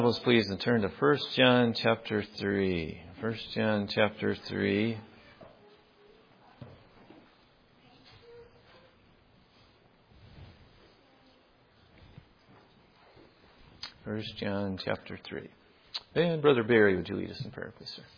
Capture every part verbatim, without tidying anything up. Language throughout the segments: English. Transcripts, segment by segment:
Bibles, please, and turn to First John chapter three. First John chapter three. First John chapter three. And Brother Barry, would you lead us in prayer, please, sir?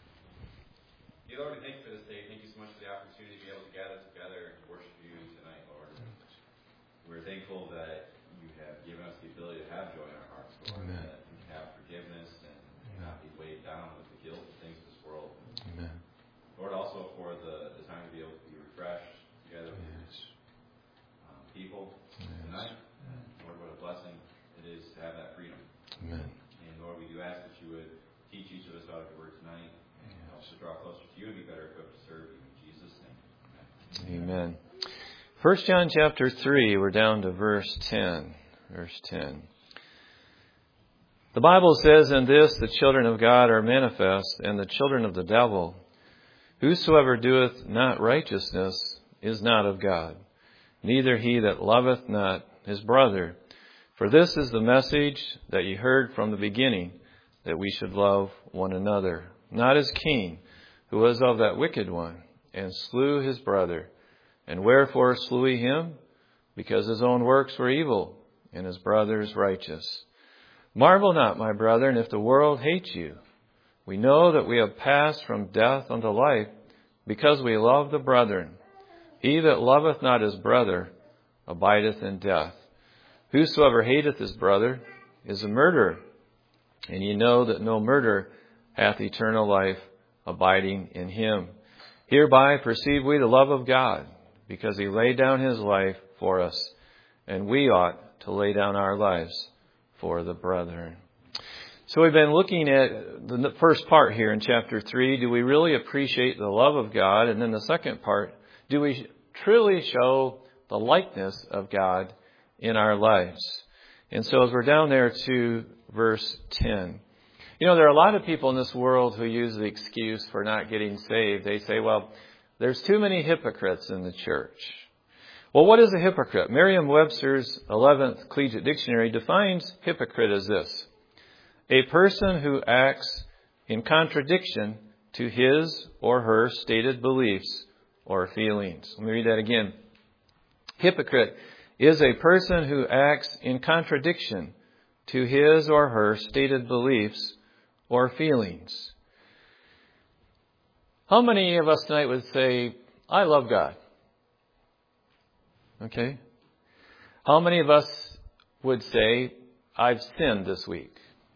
Dear Lord, we thank you for this day. Thank you so much for the opportunity to be able to gather together and worship you tonight, Lord. We're thankful that you have given us the ability to have joy in our hearts, Lord. Amen. That we can have forgiveness and not be weighed down with the guilt and things of this world. Amen. Lord, also for the, the time to be able to be refreshed together with Yes. um, people Yes. tonight. And Lord, what a blessing it is to have that freedom. Amen. And Lord, we do ask that you would teach each of us out of your word tonight. And help us to draw closer to you and be better equipped to serve you. In Jesus' name. Amen. Amen. First John chapter three, we're down to verse ten. Verse ten. The Bible says, "In this the children of God are manifest, and the children of the devil. Whosoever doeth not righteousness is not of God, neither he that loveth not his brother. For this is the message that ye heard from the beginning, that we should love one another. Not as Cain, who was of that wicked one, and slew his brother. And wherefore slew he him? Because his own works were evil, and his brother's righteous. Marvel not, my brethren, if the world hates you. We know that we have passed from death unto life, because we love the brethren. He that loveth not his brother abideth in death. Whosoever hateth his brother is a murderer. And ye know that no murderer hath eternal life abiding in him. Hereby perceive we the love of God, because he laid down his life for us, and we ought to lay down our lives for the brethren." So we've been looking at the first part here in chapter three. Do we really appreciate the love of God? And then the second part, do we truly show the likeness of God in our lives? And so as we're down there to verse ten. You know, there are a lot of people in this world who use the excuse for not getting saved. They say, well, there's too many hypocrites in the church. Well, what is a hypocrite? Merriam-Webster's eleventh Collegiate Dictionary defines hypocrite as this: a person who acts in contradiction to his or her stated beliefs or feelings. Let me read that again. Hypocrite is a person who acts in contradiction to his or her stated beliefs or feelings. How many of us tonight would say, I love God? Okay. How many of us would say, I've sinned this week?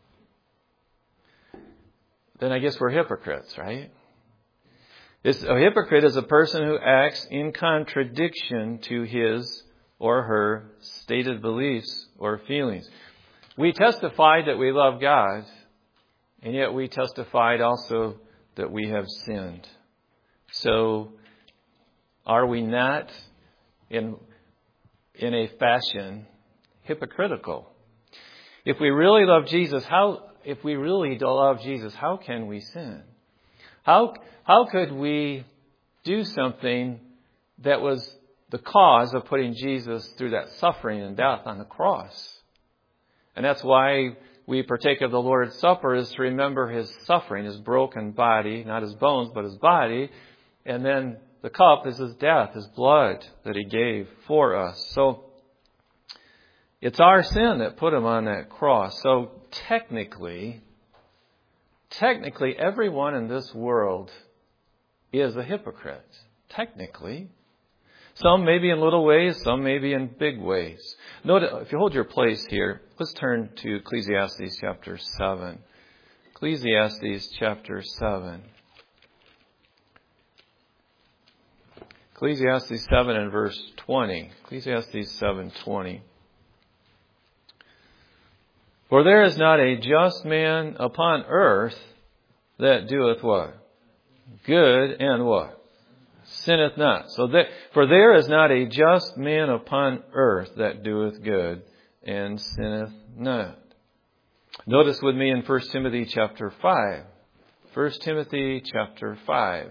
Then I guess we're hypocrites, right? This, a hypocrite is a person who acts in contradiction to his or her stated beliefs or feelings. We testified that we love God, and yet we testified also that we have sinned. So, are we not in in a fashion hypocritical? If we really love Jesus, how if we really don't love Jesus, how can we sin? How how could we do something that was the cause of putting Jesus through that suffering and death on the cross? And that's why we partake of the Lord's Supper, is to remember his suffering, his broken body, not his bones, but his body. And then the cup is his death, his blood that he gave for us. So it's our sin that put him on that cross. So technically, technically everyone in this world is a hypocrite. Technically. Some maybe in little ways, some maybe in big ways. Note, if you hold your place here, let's turn to Ecclesiastes chapter seven. Ecclesiastes chapter seven. Ecclesiastes seven and verse twenty. Ecclesiastes seven twenty. For there is not a just man upon earth that doeth what? Good and what? Sinneth not. So that, for there is not a just man upon earth that doeth good and sinneth not. Notice with me in First Timothy chapter five. First Timothy chapter five.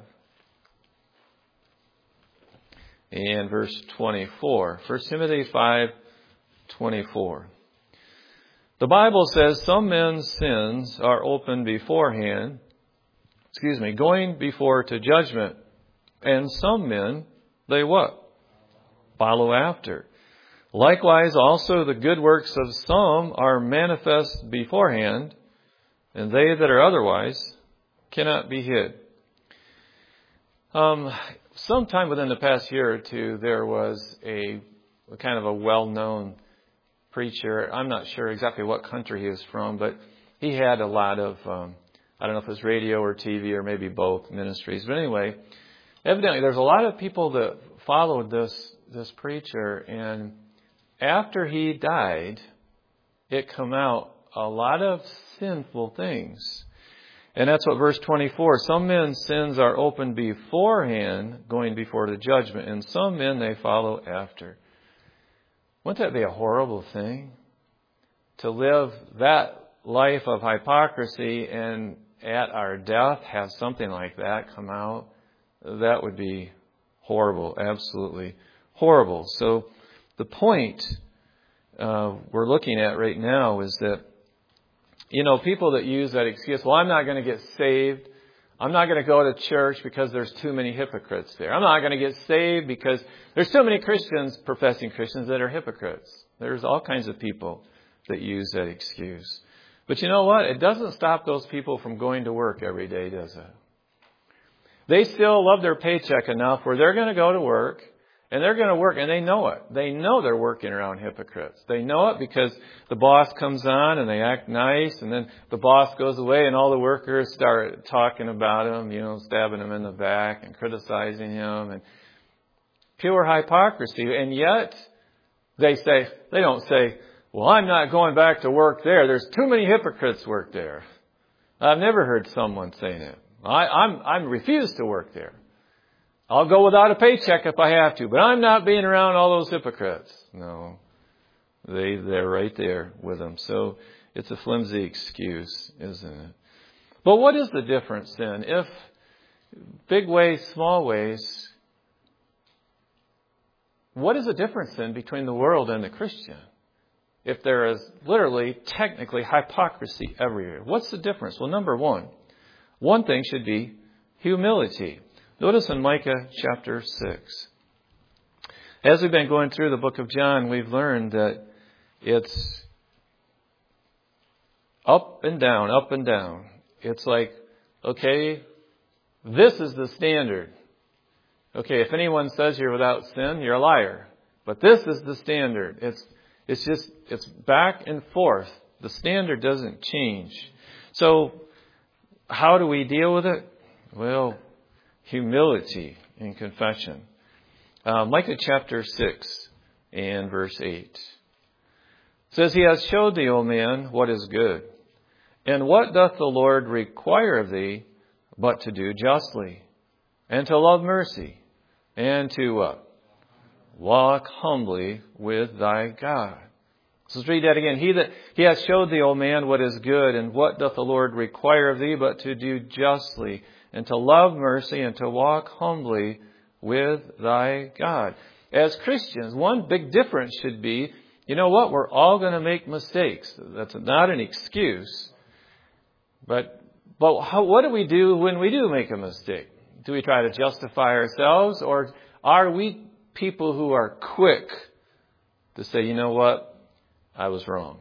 And verse twenty-four. First Timothy five twenty-four. The Bible says some men's sins are open beforehand, excuse me, going before to judgment. And some men, they what? Follow after. Likewise, also the good works of some are manifest beforehand, and they that are otherwise cannot be hid. Um, sometime within the past year or two, there was a, a kind of a well-known preacher. I'm not sure exactly what country he was from, but he had a lot of, um, I don't know if it was radio or T V or maybe both ministries. But anyway, evidently there's a lot of people that followed this this preacher, and after he died, it come out a lot of sinful things. And that's what verse twenty-four, some men's sins are open beforehand, going before the judgment, and some men they follow after. Wouldn't that be a horrible thing? To live that life of hypocrisy and at our death have something like that come out? That would be horrible, absolutely horrible. So the point uh, we're looking at right now is that, you know, people that use that excuse, well, I'm not going to get saved. I'm not going to go to church because there's too many hypocrites there. I'm not going to get saved because there's too many Christians, professing Christians, that are hypocrites. There's all kinds of people that use that excuse. But you know what? It doesn't stop those people from going to work every day, does it? They still love their paycheck enough where they're going to go to work, and they're going to work, and they know it. They know they're working around hypocrites. They know it because the boss comes on and they act nice, and then the boss goes away and all the workers start talking about him, you know, stabbing him in the back and criticizing him, and pure hypocrisy. And yet they say, they don't say, well, I'm not going back to work there. There's too many hypocrites work there. I've never heard someone saying it. I, I'm, I'm refused to work there. I'll go without a paycheck if I have to, but I'm not being around all those hypocrites. No, they, they're right there with them. So it's a flimsy excuse, isn't it? But what is the difference then? If big ways, small ways, what is the difference then between the world and the Christian? If there is literally, technically, hypocrisy everywhere. What's the difference? Well, number one, one thing should be humility. Notice in Micah chapter six. As we've been going through the book of John, we've learned that it's up and down, up and down. It's like, okay, this is the standard. Okay, if anyone says you're without sin, you're a liar. But this is the standard. It's it's just, it's back and forth. The standard doesn't change. So, how do we deal with it? Well, humility in confession. Uh, Micah chapter six and verse eight. It says, He has showed thee, O man, what is good. And what doth the Lord require of thee, but to do justly, and to love mercy, and to what? Walk humbly with thy God. So let's read that again. He that He hath showed thee, O man, what is good, and what doth the Lord require of thee, but to do justly, and to love mercy, and to walk humbly with thy God. As Christians, one big difference should be, you know what? We're all going to make mistakes. That's not an excuse. But but how, what do we do when we do make a mistake? Do we try to justify ourselves, or are we people who are quick to say, you know what? I was wrong.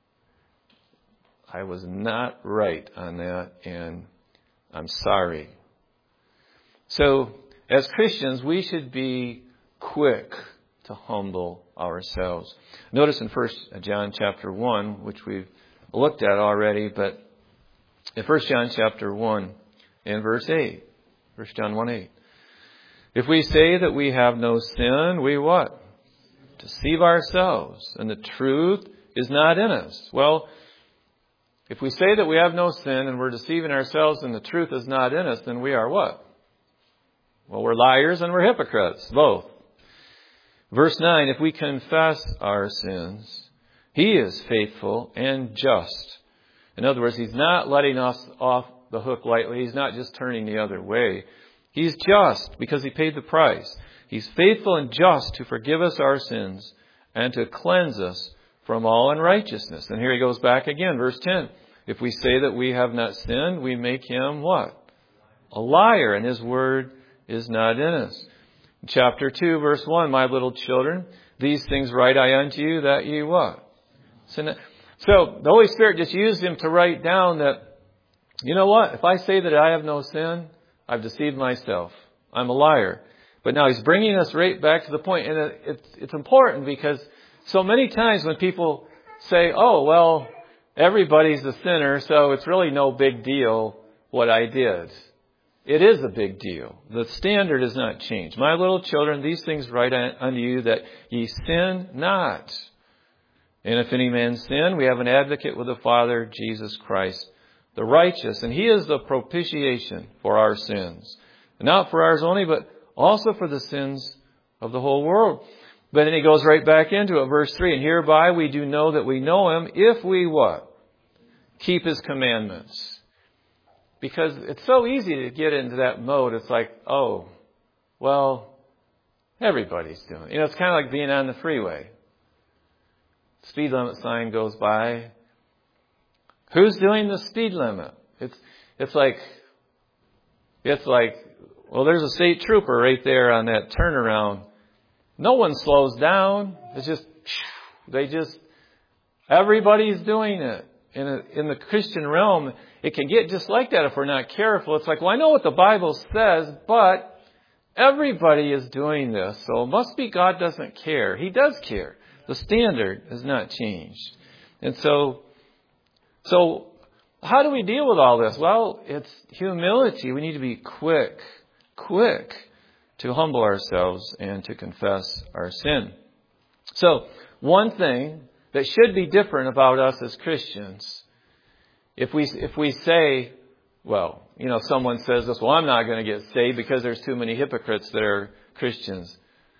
I was not right on that, and I'm sorry. So, as Christians, we should be quick to humble ourselves. Notice in First John chapter one, which we've looked at already, but in First John chapter one and verse eight, First John one eight. If we say that we have no sin, we what? Deceive ourselves, and the truth is not in us. Well, if we say that we have no sin and we're deceiving ourselves and the truth is not in us, then we are what? Well, we're liars and we're hypocrites, both. Verse nine, if we confess our sins, He is faithful and just. In other words, He's not letting us off the hook lightly. He's not just turning the other way. He's just because He paid the price. He's faithful and just to forgive us our sins and to cleanse us from all unrighteousness. And here he goes back again, verse ten. If we say that we have not sinned, we make him what? A liar, and his word is not in us. Chapter two, verse one, my little children, these things write I unto you, that ye what? So the Holy Spirit just used him to write down that, you know what? If I say that I have no sin, I've deceived myself. I'm a liar. But now he's bringing us right back to the point. And it's, it's important because so many times when people say, oh, well, everybody's a sinner, so it's really no big deal what I did. It is a big deal. The standard is not changed. My little children, these things write unto you that ye sin not. And if any man sin, we have an advocate with the Father, Jesus Christ, the righteous. And he is the propitiation for our sins. And not for ours only, but also for the sins of the whole world. But then he goes right back into it, verse three. And hereby we do know that we know him if we what? Keep his commandments. Because it's so easy to get into that mode. It's like, oh, well, everybody's doing it. You know, it's kind of like being on the freeway. Speed limit sign goes by. Who's doing the speed limit? It's it's like it's like well, there's a state trooper right there on that turnaround. No one slows down. It's just they just everybody's doing it. In a, in the Christian realm, it can get just like that if we're not careful. It's like, well, I know what the Bible says, but everybody is doing this, so it must be God doesn't care. He does care. The standard has not changed. And so, so how do we deal with all this? Well, it's humility. We need to be quick, quick to humble ourselves and to confess our sin. So, one thing that should be different about us as Christians, if we if we say, well, you know, someone says this, well, I'm not going to get saved because there's too many hypocrites that are Christians.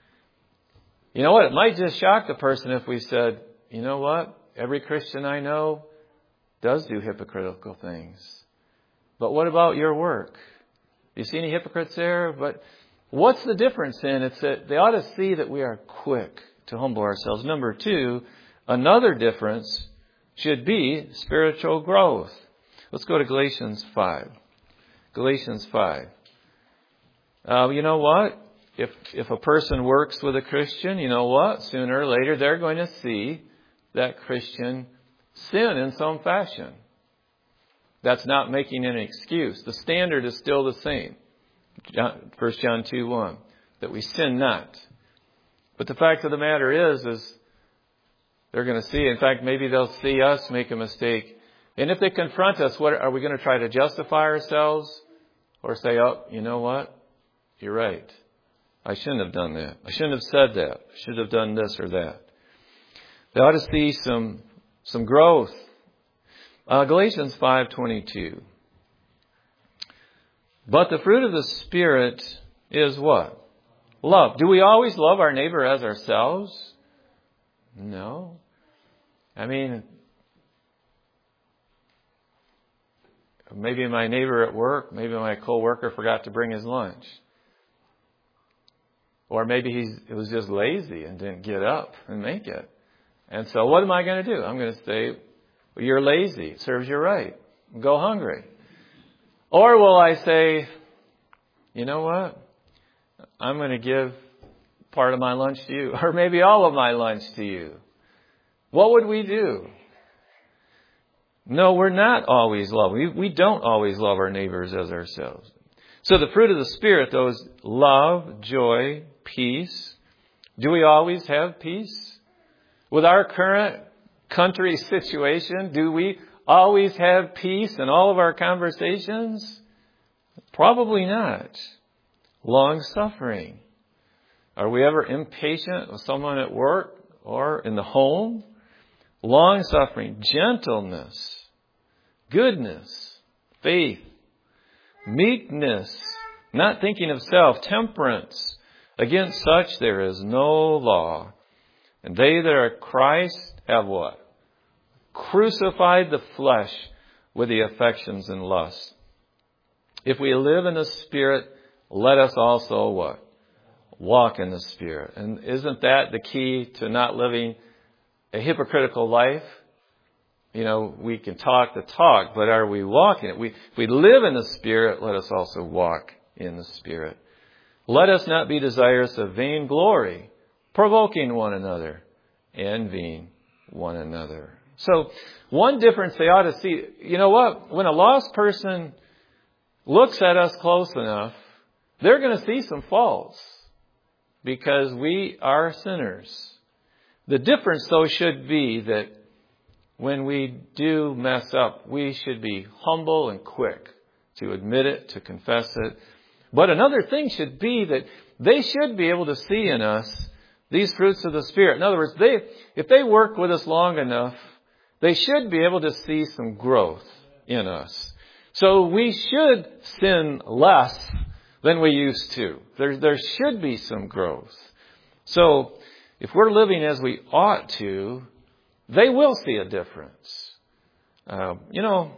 You know what? It might just shock the person if we said, you know what? Every Christian I know does do hypocritical things. But what about your work? Do you see any hypocrites there? But what's the difference then? It's that they ought to see that we are quick to humble ourselves. Number two, another difference should be spiritual growth. Let's go to Galatians five. Galatians five. Uh, you know what? If if a person works with a Christian, you know what? Sooner or later they're going to see that Christian sin in some fashion. That's not making an excuse. The standard is still the same. First John two one. That we sin not. But the fact of the matter is, is they're going to see. In fact, maybe they'll see us make a mistake. And if they confront us, what are we going to try to justify ourselves? Or say, oh, you know what? You're right. I shouldn't have done that. I shouldn't have said that. I should have done this or that. They ought to see some some growth. Uh, Galatians five twenty-two. But the fruit of the Spirit is what? Love. Do we always love our neighbor as ourselves? No. I mean, maybe my neighbor at work, maybe my coworker forgot to bring his lunch. Or maybe he's, it was just lazy and didn't get up and make it. And so what am I going to do? I'm going to say, well, you're lazy. It serves you right. Go hungry. Or will I say, you know what? I'm going to give part of my lunch to you. Or maybe all of my lunch to you. What would we do? No, we're not always love. We, we don't always love our neighbors as ourselves. So the fruit of the Spirit, though, is love, joy, peace. Do we always have peace? With our current country situation, do we always have peace in all of our conversations? Probably not. Long-suffering. Are we ever impatient with someone at work or in the home? Long-suffering, gentleness, goodness, faith, meekness, not thinking of self, temperance. Against such there is no law. And they that are Christ have what? Crucified the flesh with the affections and lusts. If we live in the Spirit, let us also what? Walk in the Spirit. And isn't that the key to not living a hypocritical life. You know, we can talk the talk, but are we walking it? We, if we live in the Spirit, let us also walk in the Spirit. Let us not be desirous of vain glory, provoking one another, envying one another. So, one difference they ought to see, you know what? When a lost person looks at us close enough, they're going to see some faults because we are sinners. The difference, though, should be that when we do mess up, we should be humble and quick to admit it, to confess it. But another thing should be that they should be able to see in us these fruits of the Spirit. In other words, they, if they work with us long enough, they should be able to see some growth in us. So we should sin less than we used to. There, there should be some growth. So if we're living as we ought to, they will see a difference. Uh, you know,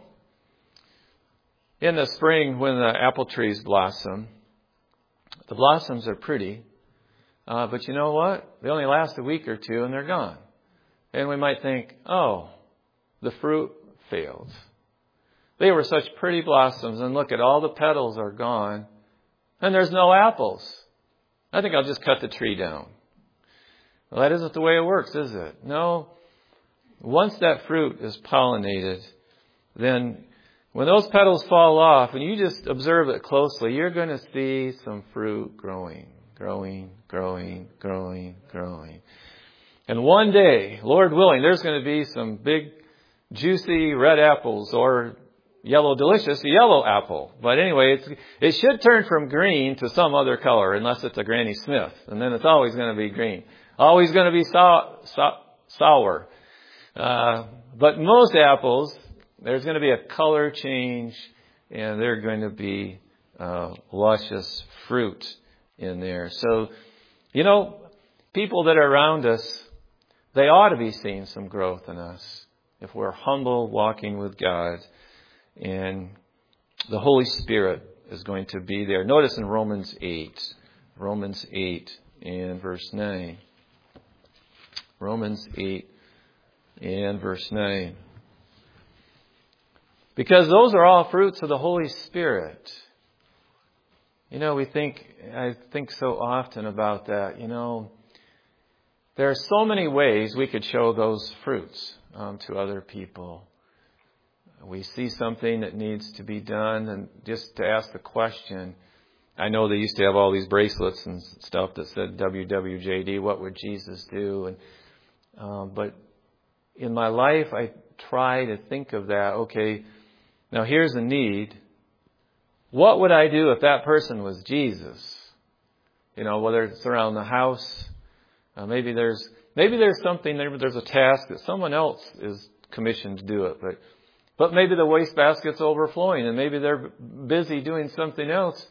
in the spring when the apple trees blossom, the blossoms are pretty. Uh, but you know what? They only last a week or two and they're gone. And we might think, oh, the fruit failed. They were such pretty blossoms, and look at all the petals are gone, and there's no apples. I think I'll just cut the tree down. Well, that isn't the way it works, is it? No. Once that fruit is pollinated, then when those petals fall off, and you just observe it closely, you're going to see some fruit growing, growing, growing, growing, growing. And one day, Lord willing, there's going to be some big, juicy red apples, or yellow delicious yellow apple. But anyway, it's, it should turn from green to some other color, unless it's a Granny Smith. And then it's always going to be green. Always going to be sour. sour. Uh, but most apples, there's going to be a color change, and they're going to be uh, luscious fruit in there. So, you know, people that are around us, they ought to be seeing some growth in us if we're humble, walking with God, and the Holy Spirit is going to be there. Notice in Romans eight, Romans eight and verse nine. Romans eight and verse nine. Because those are all fruits of the Holy Spirit. You know, we think, I think so often about that. You know, there are so many ways we could show those fruits um, to other people. We see something that needs to be done, and just to ask the question, I know they used to have all these bracelets and stuff that said W W J D, what would Jesus do? And um, but in my life, I try to think of that. Okay, now here's a need. What would I do if that person was Jesus? You know, whether it's around the house, uh, maybe there's maybe there's something, maybe there's a task that someone else is commissioned to do it, but but maybe the wastebasket's overflowing, and maybe they're busy doing something else.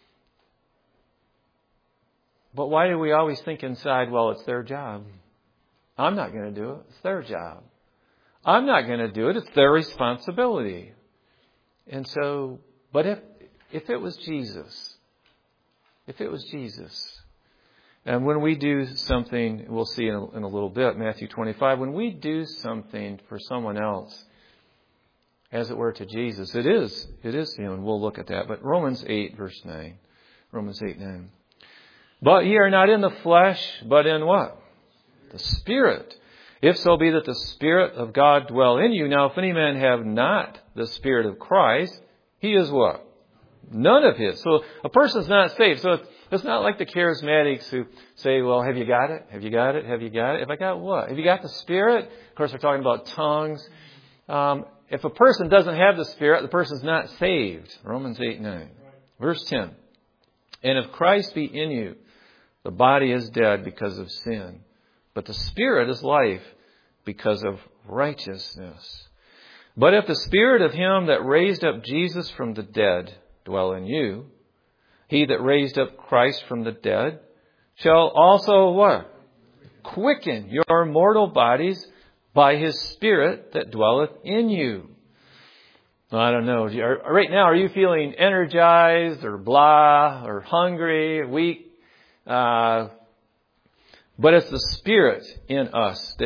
But why do we always think inside, well, it's their job? I'm not going to do it. It's their job. I'm not going to do it. It's their responsibility. And so, but if if it was Jesus, if it was Jesus, and when we do something, we'll see in a, in a little bit, Matthew twenty-five, when we do something for someone else, as it were to Jesus, it is, it is Him, and we'll look at that. But Romans eight, verse nine, Romans eight, nine. But ye are not in the flesh, but in what? The Spirit. If so be that the Spirit of God dwell in you. Now, if any man have not the Spirit of Christ, he is what? None of His. So a person's not saved. So it's not like the charismatics who say, well, have you got it? Have you got it? Have you got it? Have I got what? Have you got the Spirit? Of course, we're talking about tongues. Um, if a person doesn't have the Spirit, the person's not saved. Romans eight, nine. Verse ten. And if Christ be in you, the body is dead because of sin, but the Spirit is life because of righteousness. But if the Spirit of Him that raised up Jesus from the dead dwell in you, He that raised up Christ from the dead shall also what? Quicken your mortal bodies by His Spirit that dwelleth in you. I don't know. Right now, are you feeling energized or blah or hungry, weak? Uh, but it's the Spirit in us that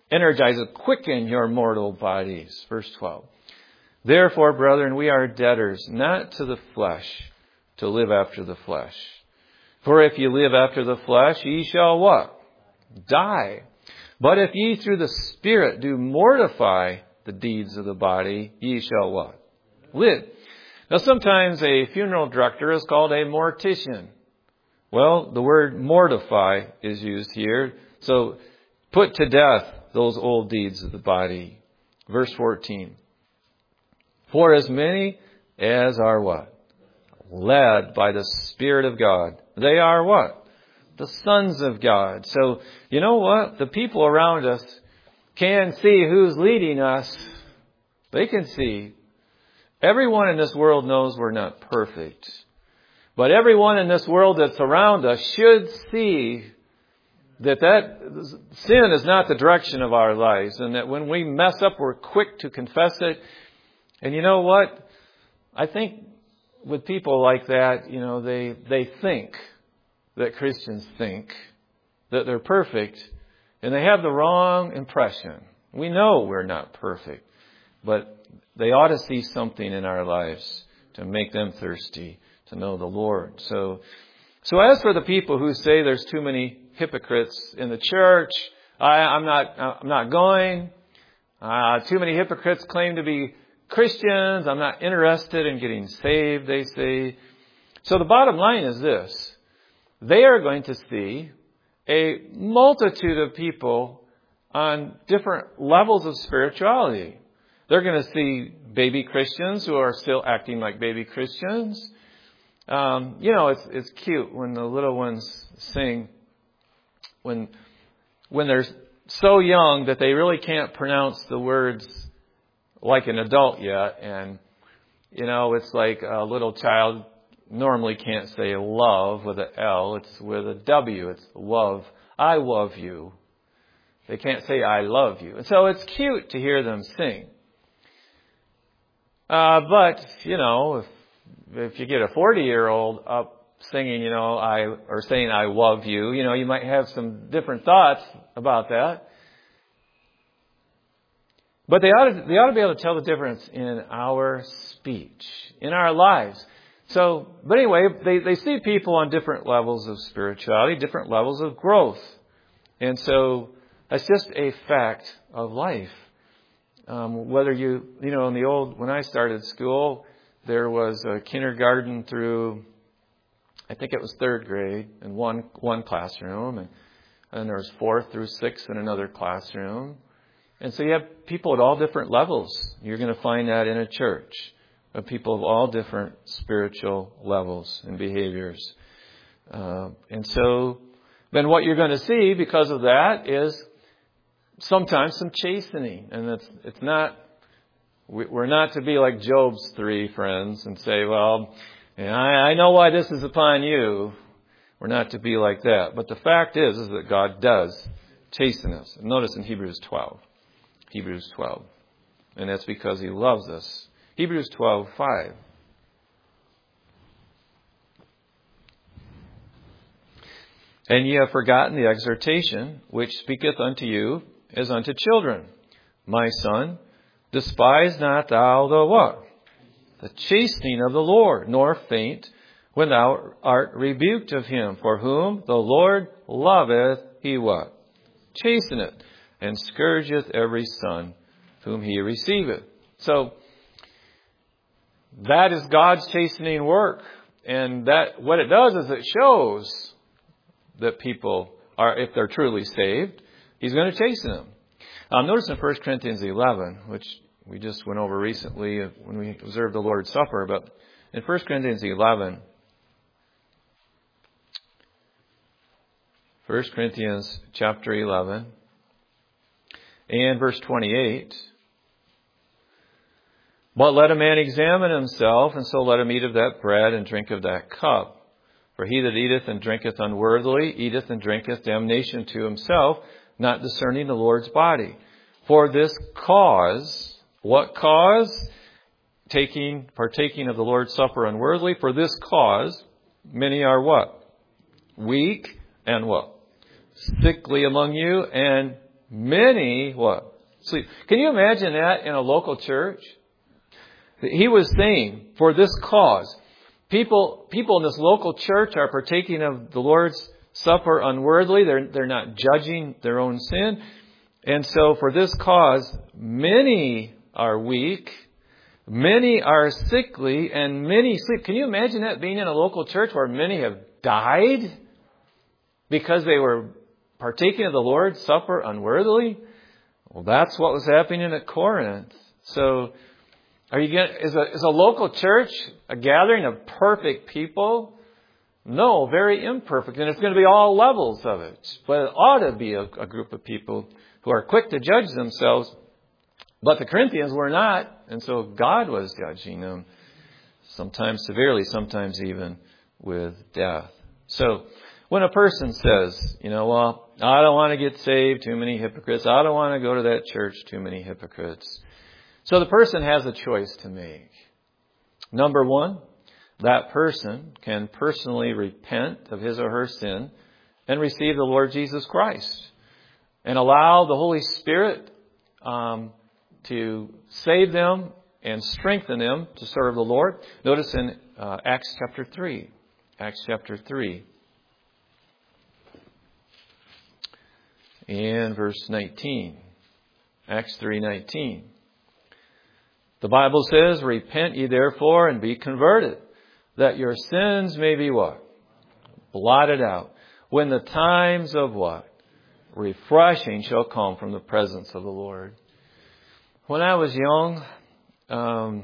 energize it, quicken your mortal bodies. Verse twelve. Therefore, brethren, we are debtors, not to the flesh, to live after the flesh. For if ye live after the flesh, ye shall what? Die. But if ye through the Spirit do mortify the deeds of the body, ye shall what? Live. Now sometimes a funeral director is called a mortician. Well, the word mortify is used here. So put to death those old deeds of the body. Verse fourteen. For as many as are what? Led by the Spirit of God. They are what? The sons of God. So, you know what? The people around us can see who's leading us. They can see. Everyone in this world knows we're not perfect. But everyone in this world that's around us should see that that sin is not the direction of our lives. And that when we mess up, we're quick to confess it. And you know what? I think with people like that, you know, they, they think that Christians think that they're perfect, and they have the wrong impression. We know we're not perfect, but they ought to see something in our lives to make them thirsty to know the Lord. So, so as for the people who say there's too many hypocrites in the church, I, I'm not, I'm not going. Uh, too many hypocrites claim to be Christians. I'm not interested in getting saved, they say. So the bottom line is this. They are going to see a multitude of people on different levels of spirituality. They're going to see baby Christians who are still acting like baby Christians. Um, you know, it's it's cute when the little ones sing, when when they're so young that they really can't pronounce the words like an adult yet. And, you know, it's like a little child normally can't say love with an L. It's with a W. It's love. I love you. They can't say I love you. And so it's cute to hear them sing. Uh, but, you know, if, if you get a forty-year-old up singing, you know, I, or saying I love you, you know, you might have some different thoughts about that. But they ought to, they ought to be able to tell the difference in our speech, in our lives. So, but anyway, they, they see people on different levels of spirituality, different levels of growth. And so that's just a fact of life. Um, whether you, you know, in the old, when I started school, there was a kindergarten through, I think it was third grade in one, one classroom. And, and there was fourth through sixth in another classroom. And so you have people at all different levels. You're going to find that in a church, of people of all different spiritual levels and behaviors. Uh, and so then what you're going to see because of that is sometimes some chastening. And it's, it's not, we're not to be like Job's three friends and say, well, yeah, I, I know why this is upon you. We're not to be like that. But the fact is, is that God does chasten us. Notice in Hebrews twelve. Hebrews twelve. And that's because He loves us. Hebrews twelve, five. And ye have forgotten the exhortation which speaketh unto you as unto children. My son, despise not thou the what? The chastening of the Lord, nor faint when thou art rebuked of Him. For whom the Lord loveth, He what? Chasteneth, and scourgeth every son whom He receiveth. So, that is God's chastening work. And that what it does is it shows that people are, if they're truly saved, He's going to chasten them. Um, notice in First Corinthians eleven, which we just went over recently when we observed the Lord's Supper, but in First Corinthians eleven, First Corinthians chapter eleven, and verse twenty-eight, but let a man examine himself, and so let him eat of that bread and drink of that cup. For he that eateth and drinketh unworthily eateth and drinketh damnation to himself, not discerning the Lord's body. For this cause, what cause? Taking, partaking of the Lord's Supper unworthily. For this cause, many are what? Weak and what? Sickly among you, and Many, what? Sleep. Can you imagine that in a local church? He was saying, for this cause, people people in this local church are partaking of the Lord's Supper unworthily. They're, they're not judging their own sin. And so for this cause, many are weak, many are sickly, and many sleep. Can you imagine that being in a local church where many have died because they were partaking of the Lord's Supper unworthily? Well, that's what was happening at Corinth. So, are you going? Is a is a local church a gathering of perfect people? No, very imperfect, and it's going to be all levels of it. But it ought to be a, a group of people who are quick to judge themselves. But the Corinthians were not, and so God was judging them, sometimes severely, sometimes even with death. So, when a person says, you know, well, I don't want to get saved, too many hypocrites. I don't want to go to that church, too many hypocrites. So the person has a choice to make. Number one, that person can personally repent of his or her sin and receive the Lord Jesus Christ and allow the Holy Spirit um, to save them and strengthen them to serve the Lord. Notice in uh, Acts chapter three. Acts chapter three. And verse nineteen. Acts three nineteen. The Bible says, repent ye therefore and be converted, that your sins may be what? Blotted out. When the times of what? Refreshing shall come from the presence of the Lord. When I was young, um,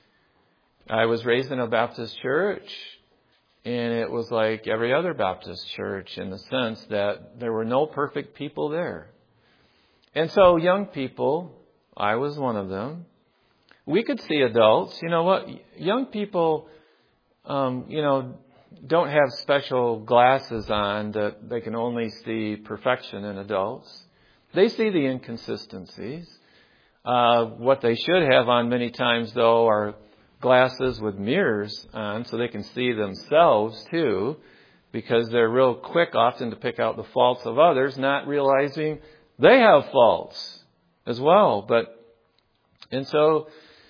I was raised in a Baptist church, and it was like every other Baptist church in the sense that there were no perfect people there. And so young people, I was one of them, we could see adults. You know what? Young people, um, you know, don't have special glasses on that they can only see perfection in adults. They see the inconsistencies. Uh, what they should have on many times, though, are glasses with mirrors on so they can see themselves, too, because they're real quick often to pick out the faults of others, not realizing they have faults as well. But, and so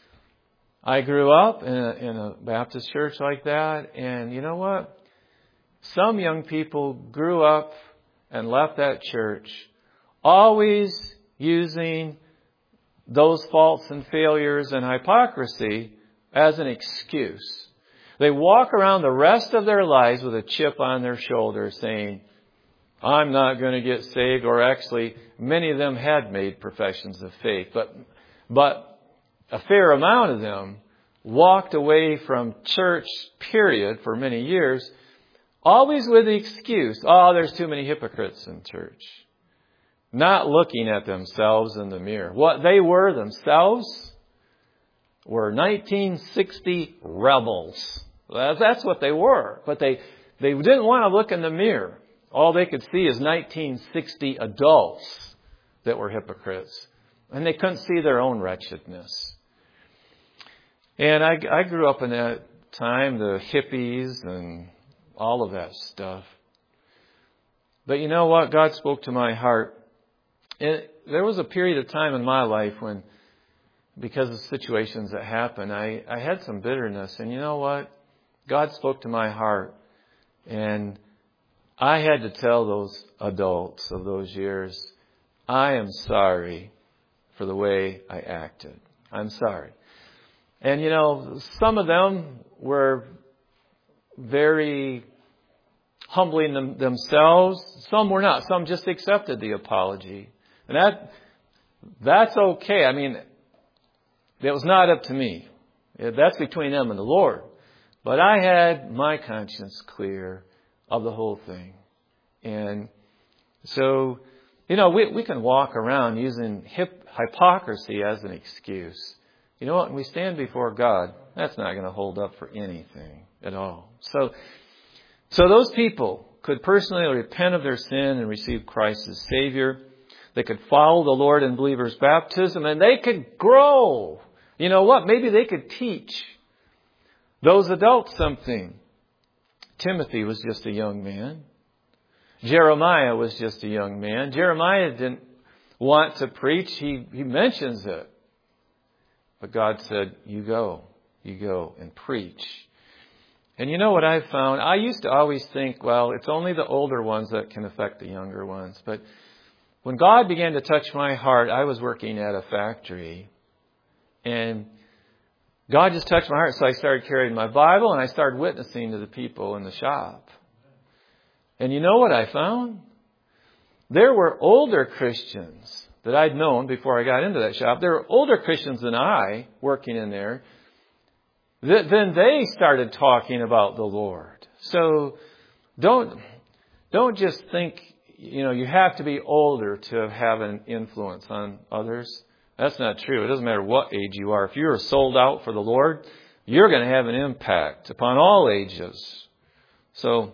I grew up in a, in a Baptist church like that, and you know what? Some young people grew up and left that church always using those faults and failures and hypocrisy as an excuse. They walk around the rest of their lives with a chip on their shoulder saying, I'm not going to get saved, or actually many of them had made professions of faith, but but a fair amount of them walked away from church, period, for many years, always with the excuse, oh, there's too many hypocrites in church. Not looking at themselves in the mirror. What they were themselves were nineteen sixty rebels. That's what they were. But they, they didn't want to look in the mirror. All they could see is nineteen sixty adults that were hypocrites. And they couldn't see their own wretchedness. And I, I grew up in that time, the hippies and all of that stuff. But you know what? God spoke to my heart. And there was a period of time in my life when, because of situations that happened, I, I had some bitterness. And you know what? God spoke to my heart. And I had to tell those adults of those years, I am sorry for the way I acted. I'm sorry. And, you know, some of them were very humbling them, themselves. Some were not. Some just accepted the apology. And that that's okay. I mean, it was not up to me. That's between them and the Lord. But I had my conscience clear of the whole thing. And so, you know, we, we can walk around using hip, hypocrisy as an excuse. You know what? When we stand before God, that's not going to hold up for anything at all. So, so those people could personally repent of their sin and receive Christ as Savior. They could follow the Lord in believers' baptism, and they could grow. You know what? Maybe they could teach those adults something. Timothy was just a young man. Jeremiah was just a young man. Jeremiah didn't want to preach, he, he mentions it. But God said, you go, you go and preach. And you know what I've found? I used to always think, well, it's only the older ones that can affect the younger ones. But when God began to touch my heart, I was working at a factory. And God just touched my heart, so I started carrying my Bible and I started witnessing to the people in the shop. And you know what I found? There were older Christians that I'd known before I got into that shop. There were older Christians than I working in there. Then they started talking about the Lord. So don't don't just think, you know, you have to be older to have an influence on others. That's not true. It doesn't matter what age you are. If you're sold out for the Lord, you're going to have an impact upon all ages. So,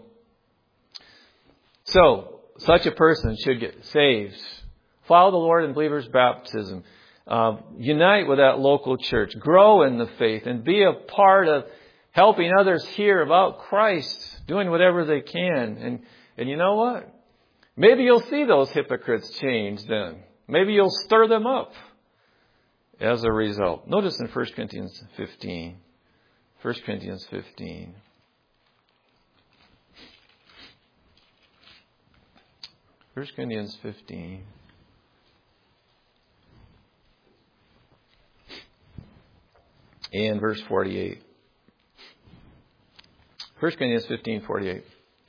so such a person should get saved. Follow the Lord in believer's baptism. Uh, unite with that local church. Grow in the faith and be a part of helping others hear about Christ, doing whatever they can. And, and you know what? Maybe you'll see those hypocrites change then. Maybe you'll stir them up as a result. Notice in First Corinthians fifteen. First Corinthians fifteen. First Corinthians fifteen. And verse forty-eight. First Corinthians fifteen, forty-eight.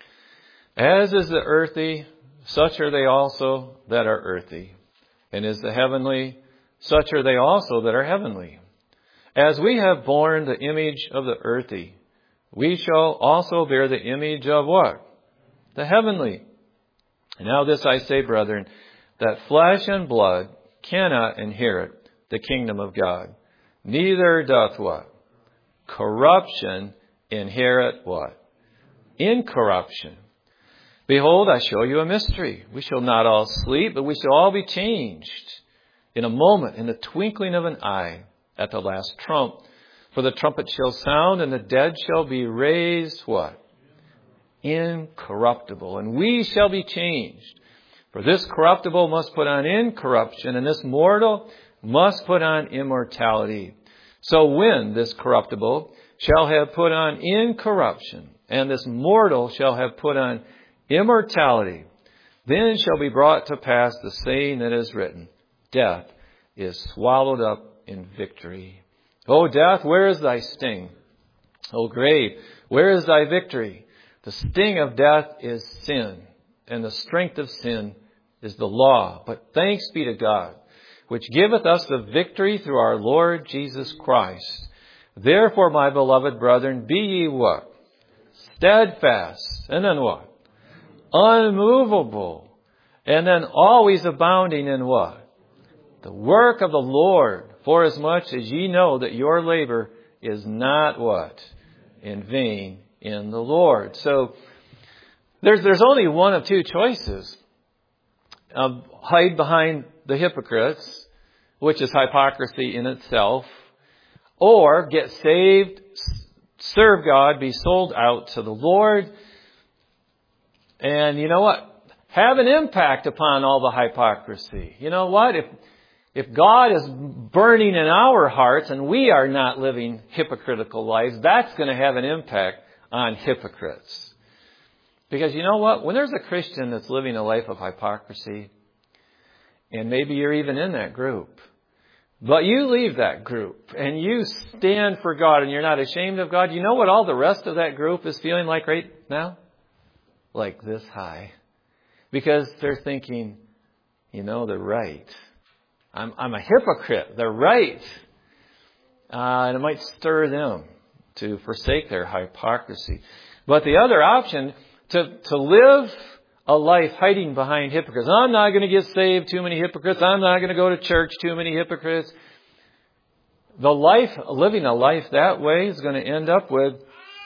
As is the earthy, such are they also that are earthy. And is the heavenly, such are they also that are heavenly. As we have borne the image of the earthy, we shall also bear the image of what? The heavenly. And now this I say, brethren, that flesh and blood cannot inherit the kingdom of God. Neither doth what? Corruption inherit what? Incorruption. Behold, I show you a mystery. We shall not all sleep, but we shall all be changed in a moment, in the twinkling of an eye, at the last trump. For the trumpet shall sound, and the dead shall be raised, what? Incorruptible. And we shall be changed. For this corruptible must put on incorruption, and this mortal must put on immortality. So when this corruptible shall have put on incorruption, and this mortal shall have put on immortality, then shall be brought to pass the saying that is written, death is swallowed up in victory. O death, where is thy sting? O grave, where is thy victory? The sting of death is sin, and the strength of sin is the law. But thanks be to God, which giveth us the victory through our Lord Jesus Christ. Therefore, my beloved brethren, be ye what? Steadfast. And then what? Unmovable. And then always abounding in what? The work of the Lord, for as much as ye know that your labor is not what? In vain in the Lord. So there's there's only one of two choices. Um, hide behind the hypocrites, which is hypocrisy in itself, or get saved, serve God, be sold out to the Lord, and you know what? Have an impact upon all the hypocrisy. You know what? If if God is burning in our hearts and we are not living hypocritical lives, that's going to have an impact on hypocrites. Because you know what? When there's a Christian that's living a life of hypocrisy, and maybe you're even in that group, but you leave that group and you stand for God and you're not ashamed of God, you know what all the rest of that group is feeling like right now? Like this high. Because they're thinking, you know, they're right. I'm, I'm a hypocrite. They're right. Uh, and it might stir them to forsake their hypocrisy. But the other option, to, to live a life hiding behind hypocrites. I'm not going to get saved, too many hypocrites. I'm not going to go to church, too many hypocrites. The life, living a life that way is going to end up with,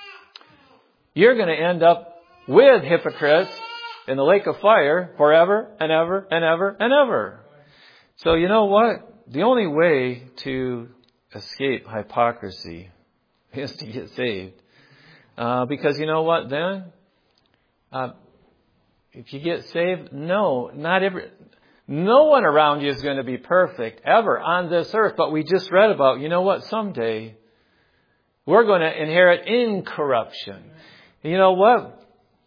you're going to end up with hypocrites in the lake of fire forever and ever and ever and ever. So you know what? The only way to escape hypocrisy is to get saved. Uh, because you know what then? Uh, if you get saved, no, not every, No one around you is going to be perfect ever on this earth. But we just read about, you know what, someday we're going to inherit incorruption. You know what?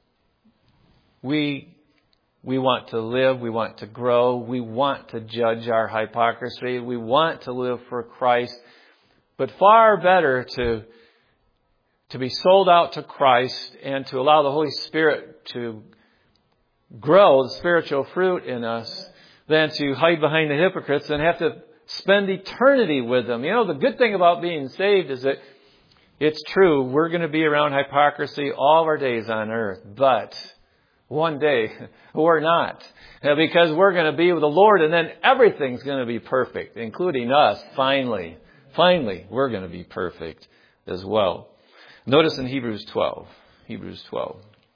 We we want to live. We want to grow. We want to judge our hypocrisy. We want to live for Christ. But far better to, to be sold out to Christ and to allow the Holy Spirit to grow the spiritual fruit in us than to hide behind the hypocrites and have to spend eternity with them. You know, the good thing about being saved is that it's true, we're going to be around hypocrisy all of our days on earth. But one day, we're not. Because we're going to be with the Lord, and then everything's going to be perfect, including us, finally. Finally, we're going to be perfect as well. Notice in Hebrews twelve. Hebrews twelve.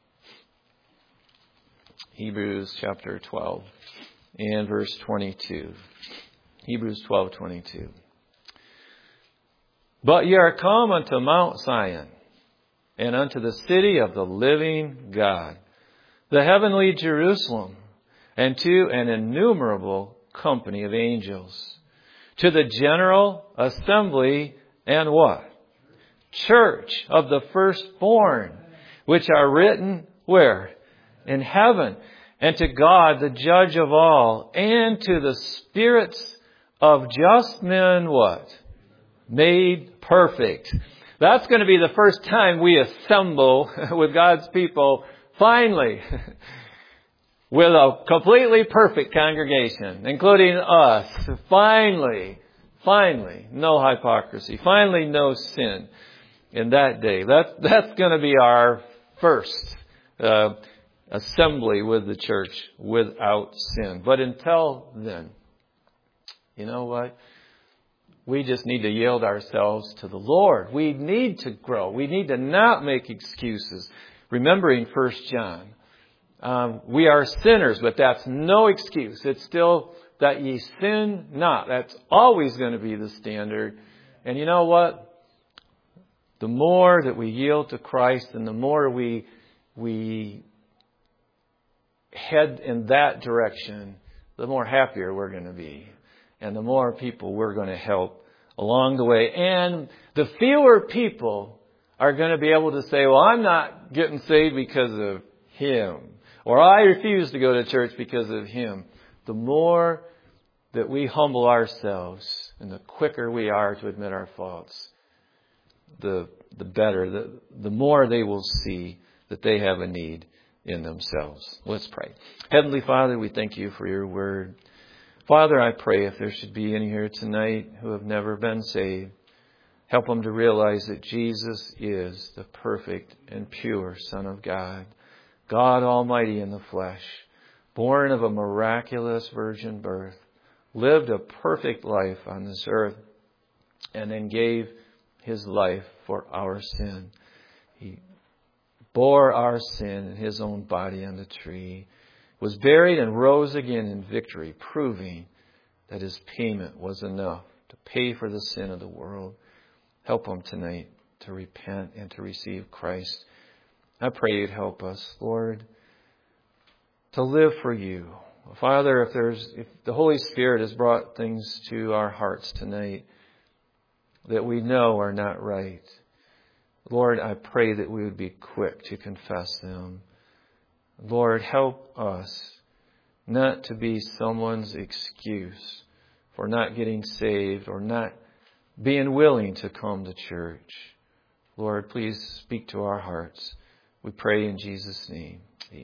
Hebrews chapter twelve. And verse twenty-two. Hebrews twelve twenty-two. But ye are come unto Mount Zion, and unto the city of the living God, the heavenly Jerusalem, and to an innumerable company of angels, to the general assembly and what? Church of the firstborn, which are written where? In heaven. And to God, the judge of all, and to the spirits of just men, what? Made perfect. That's going to be the first time we assemble with God's people, finally, with a completely perfect congregation, including us. Finally, finally, no hypocrisy. Finally, no sin in that day. That, that's going to be our first uh assembly with the church without sin. But until then, you know what? We just need to yield ourselves to the Lord. We need to grow. We need to not make excuses. Remembering First John, um, we are sinners, but that's no excuse. It's still that ye sin not. That's always going to be the standard. And you know what? The more that we yield to Christ and the more we we head in that direction, the more happier we're going to be. And the more people we're going to help along the way. And the fewer people are going to be able to say, well, I'm not getting saved because of him. Or I refuse to go to church because of him. The more that we humble ourselves and the quicker we are to admit our faults, the the better, the, the more they will see that they have a need in themselves. Let's pray. Heavenly Father, we thank you for your word. Father, I pray if there should be any here tonight who have never been saved, help them to realize that Jesus is the perfect and pure Son of God, God Almighty in the flesh, born of a miraculous virgin birth, lived a perfect life on this earth, and then gave his life for our sin. He bore our sin in his own body on the tree, was buried and rose again in victory, proving that his payment was enough to pay for the sin of the world. Help them tonight to repent and to receive Christ. I pray you'd help us, Lord, to live for you. Father, if there's if the Holy Spirit has brought things to our hearts tonight that we know are not right, Lord, I pray that we would be quick to confess them. Lord, help us not to be someone's excuse for not getting saved or not being willing to come to church. Lord, please speak to our hearts. We pray in Jesus' name.